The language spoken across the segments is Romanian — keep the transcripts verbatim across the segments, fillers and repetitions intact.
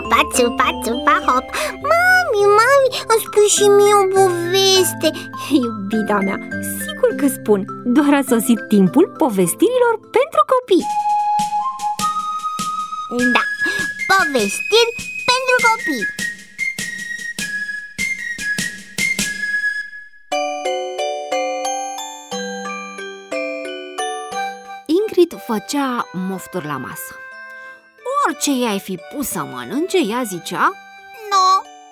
țupa, țupa, țupa, hop. Mami, mami, îmi spui și mie o poveste. Iubita mea, sigur că spun. Doar a sosit timpul povestirilor pentru copii. Da, povestiri pentru copii. Ingrid făcea mofturi la masă. Orice i-ai fi pus să mănânce, ea zicea: Nu,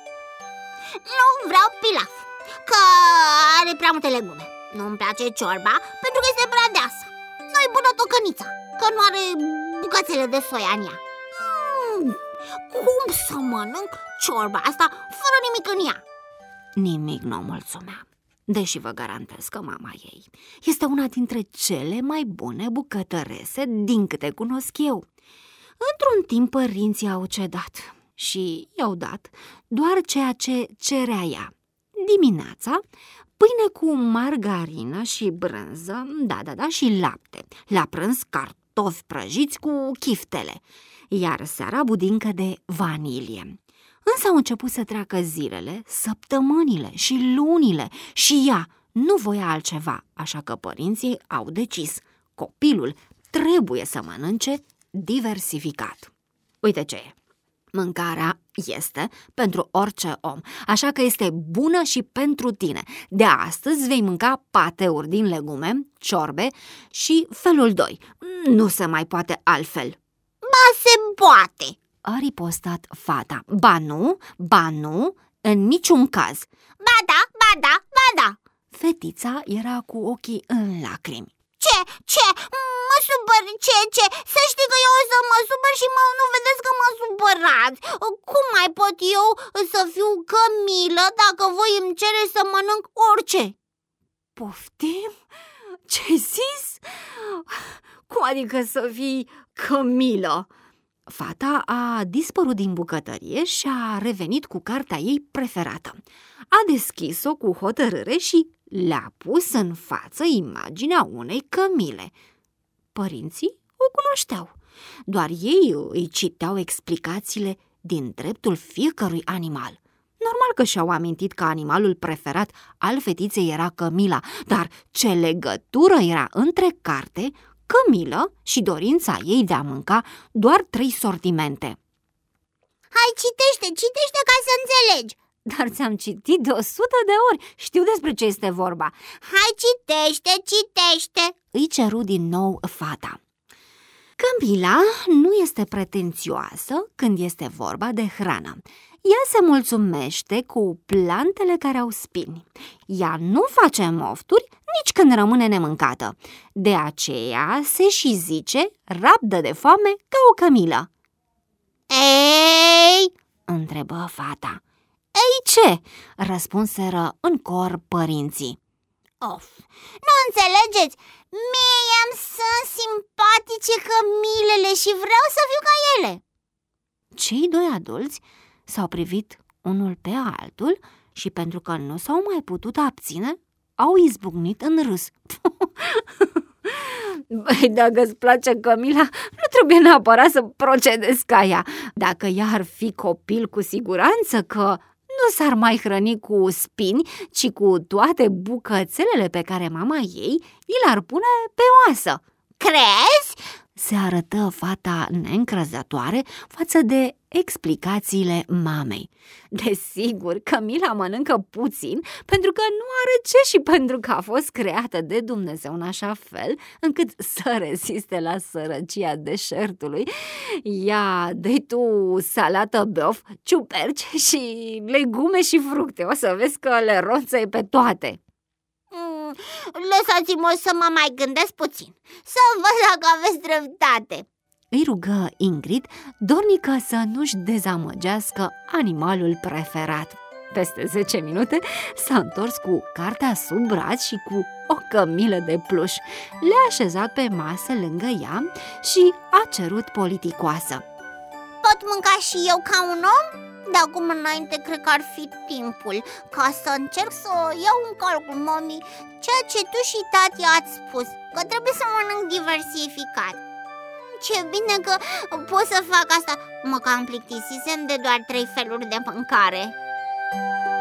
nu vreau pilaf, că are prea multe legume. Nu-mi place ciorba, pentru că este prea deasă. Nu-i bună tocănița, că nu are bucățele de soia în ea. mm, Cum să mănânc ciorba asta fără nimic în ea? Nimic nu o mulțumea, deși vă garantez că mama ei este una dintre cele mai bune bucătărese din câte cunosc eu. Într-un timp părinții au cedat și i-au dat doar ceea ce cerea ea. Dimineața, pâine cu margarină și brânză, da, da, da, și lapte. La prânz, cartofi prăjiți cu chiftele, iar seara budincă de vanilie. Însă au început să treacă zilele, săptămânile și lunile și ea nu voia altceva, așa că părinții au decis: copilul trebuie să mănânce diversificat. Uite ce e. Mâncarea este pentru orice om, așa că este bună și pentru tine. De astăzi vei mânca pateuri din legume, ciorbe și felul doi. Nu se mai poate altfel. Ba, se poate, A ripostat fata. Ba nu, ba nu, în niciun caz. Ba da, ba da, ba da. Fetița era cu ochii în lacrimi. Ce, ce, mă supăr, ce, ce? Să știi că eu o să mă supăr și mă, nu vedeți că mă supărați. Cum mai pot eu să fiu cămilă dacă voi îmi cere să mănânc orice? Poftim? Ce-ai zis? Cum adică să fii cămilă? Fata a dispărut din bucătărie și a revenit cu cartea ei preferată. A deschis-o cu hotărâre și le-a pus în față imaginea unei cămile. Părinții o cunoșteau, doar ei îi citeau explicațiile din dreptul fiecărui animal. Normal că și-au amintit că animalul preferat al fetiței era cămila, dar ce legătură era între carte, cămilă și dorința ei de a mânca doar trei sortimente? Hai, citește, citește ca să înțelegi. Dar ți-am citit de o sută de ori, știu despre ce este vorba. Hai, citește, citește, îi ceru din nou fata. Cămila nu este pretențioasă când este vorba de hrană. Ea se mulțumește cu plantele care au spini. Ea nu face mofturi nici când rămâne nemâncată. De aceea se și zice rabdă de foame ca o cămilă. Ei, întrebă fata. Ei ce? Răspunseră în cor părinții. Of, nu înțelegeți? Mie i-am sunt simpatice cămilele și vreau să fiu ca ele. Cei doi adulți s-au privit unul pe altul și pentru că nu s-au mai putut abține, au izbucnit în râs. Băi, dacă îți place cămila, nu trebuie neapărat să procedezi ca ea. Dacă ea ar fi copil, cu siguranță că nu s-ar mai hrăni cu spini, ci cu toate bucățelele pe care mama ei i le-ar pune pe oasă. Crezi? Se arătă fata neîncrezătoare față de explicațiile mamei. Desigur, cămila mănâncă puțin pentru că nu are ce și pentru că a fost creată de Dumnezeu în așa fel încât să reziste la sărăcia deșertului. Ia, dă-i tu salată băf, ciuperci și legume și fructe. O să vezi că le ronțăi pe toate. Mm, lăsați-mă să mă mai gândesc puțin, să văd dacă aveți dreptate. Îi rugă Ingrid, dornică să nu-și dezamăgească animalul preferat. Peste zece minute s-a întors cu cartea sub braț și cu o cămilă de pluș. Le-a așezat pe masă lângă ea și a cerut politicoasă. Pot mânca și eu ca un om? De acum înainte cred că ar fi timpul ca să încerc să iau în calcul, mami, ceea ce tu și tati ați spus, că trebuie să mănânc diversificat. Ce bine că pot să fac asta. Mă cam plictisisem de doar trei feluri de mâncare.